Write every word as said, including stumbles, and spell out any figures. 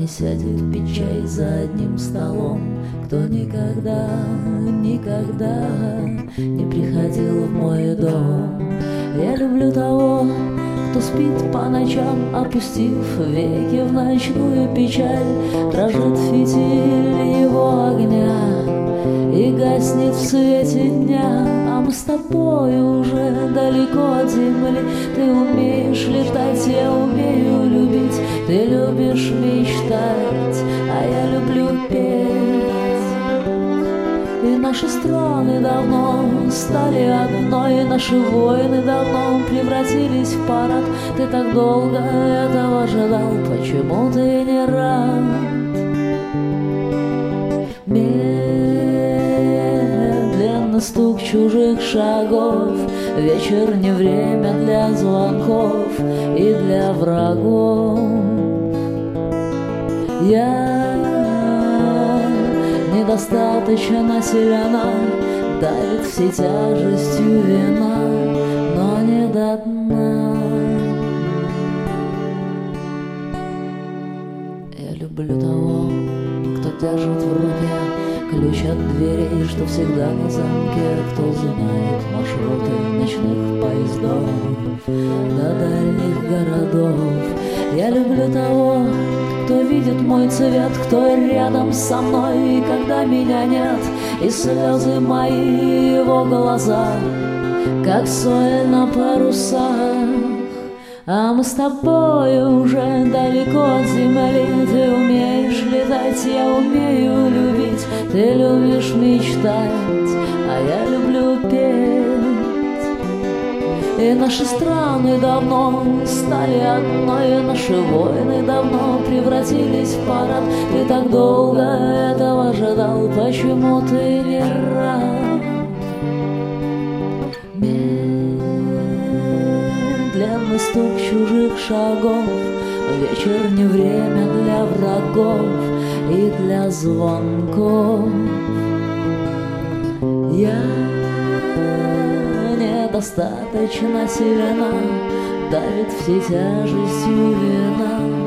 нами сядет пить чай за одним столом, кто никогда, никогда не приходил в мой дом. Я люблю того, кто спит по ночам, опустив веки в ночную печаль. Дрожит фитиль его огня и гаснет в свете дня, а мы с тобой уже далеко от земли. Ты умеешь летать, я умею любить. Ты любишь мечтать, а я люблю петь. И наши страны давно стали одной, и наши войны давно превратились в парад. Ты так долго этого ожидал, почему ты не рад? Медленно стук чужих шагов, вечер не время для звонков и для врагов. Я недостаточно сильна, давит всей тяжестью вина, но не до дна. Я люблю того, кто держит в руке ключ от дверей, что всегда на замке, кто знает маршруты ночных поездов до дальних городов. Я люблю того, кто видит мой цвет, кто рядом со мной, когда меня нет, и слезы мои в его глазах, как соль на парусах. А мы с тобой уже далеко от земли. Ты умеешь летать, я умею любить. Ты любишь мечтать, а я люблю петь. И наши страны давно стали одной, и наши войны давно превратились в парад. Ты так долго этого ожидал, почему ты не рад? Медленный стук чужих шагов, вечер не время для врагов и для звонков. Я недостаточно сильна, давит всей тяжестью вина.